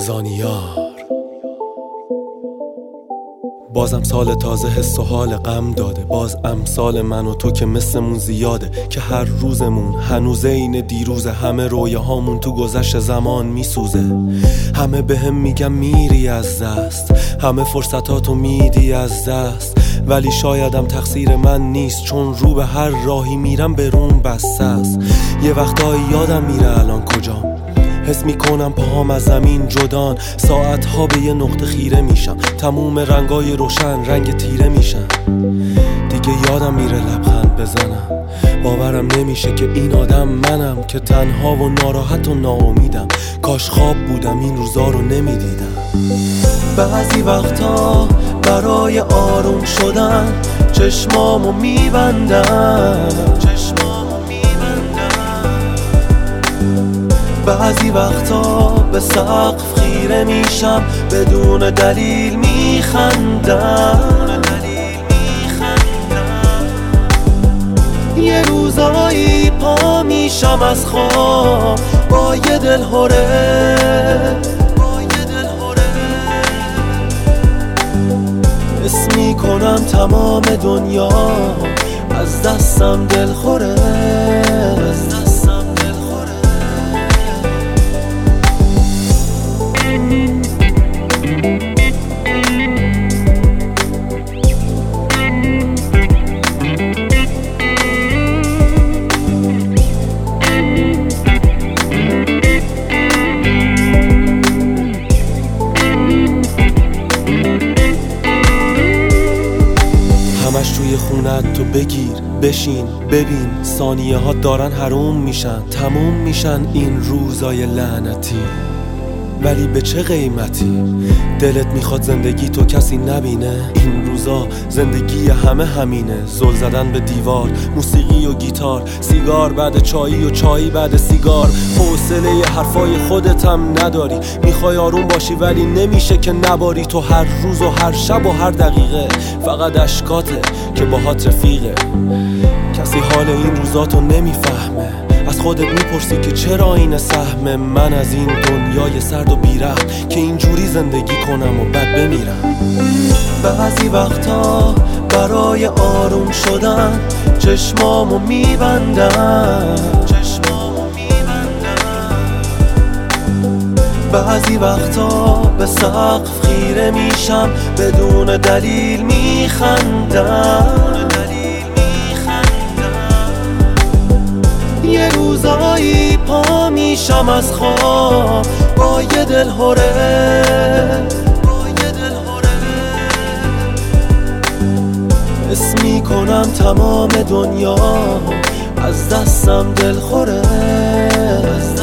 زانیار. بازم سال تازه حس و حال غم داده، باز امثال من و تو که مثلمون زیاده، که هر روزمون هنوز این دیروزه، همه رویاهامون تو گذشت زمان میسوزه. همه بهم میگن میری از دست، همه فرصتاتو میدی از دست، ولی شایدم تقصیر من نیست، چون رو به هر راهی میرم به روم بسته است. یه وقتایی یادم میره الان کجام، حس میکنم پاهام از زمین جدان، ساعتها به یه نقطه خیره میشم، تموم رنگای روشن رنگ تیره میشن. دیگه یادم میره لبخند بزنم، باورم نمیشه که این آدم منم، که تنها و ناراحت و ناامیدم. کاش خواب بودم این روزا رو نمیدیدم. بعضی وقتا برای آروم شدن چشمامو میبندم، بعضی وقتا به سقف خیره میشم، بدون دلیل میخندم. یه روزایی پا میشم از خواب با یه دلهره، حس میکنم تمام دنیا از دستم دلخوره. همش توی خونت تو بگیر بشین ببین، ثانیه ها دارن حروم میشن، تموم میشن این روزای لعنتی. ولی به چه قیمتی؟ دلت میخواد زندگی تو کسی نبینه؟ این روزا زندگی همه همینه، زل زدن به دیوار، موسیقی و گیتار، سیگار بعد چایی و چایی بعد سیگار. حوصله حرفای خودت هم نداری، میخوای آروم باشی ولی نمیشه که نباری. تو هر روز و هر شب و هر دقیقه فقط اشکاته که باهات رفیقه. کسی حال این روزاتو نمیفهمه، از خودت میپرسی که چرا این سهم من از این دنیای سرد و بی‌رحم، که اینجوری زندگی کنم و بعد بمیرم. بعضی وقتا برای آروم شدن چشمامو میبندم، بعضی وقتا به سقف خیره میشم، بدون دلیل میخندم. یه روزایی پا میشم از خواب با یه دلهره، حس میکنم تمام دنیا از دستم دلخوره.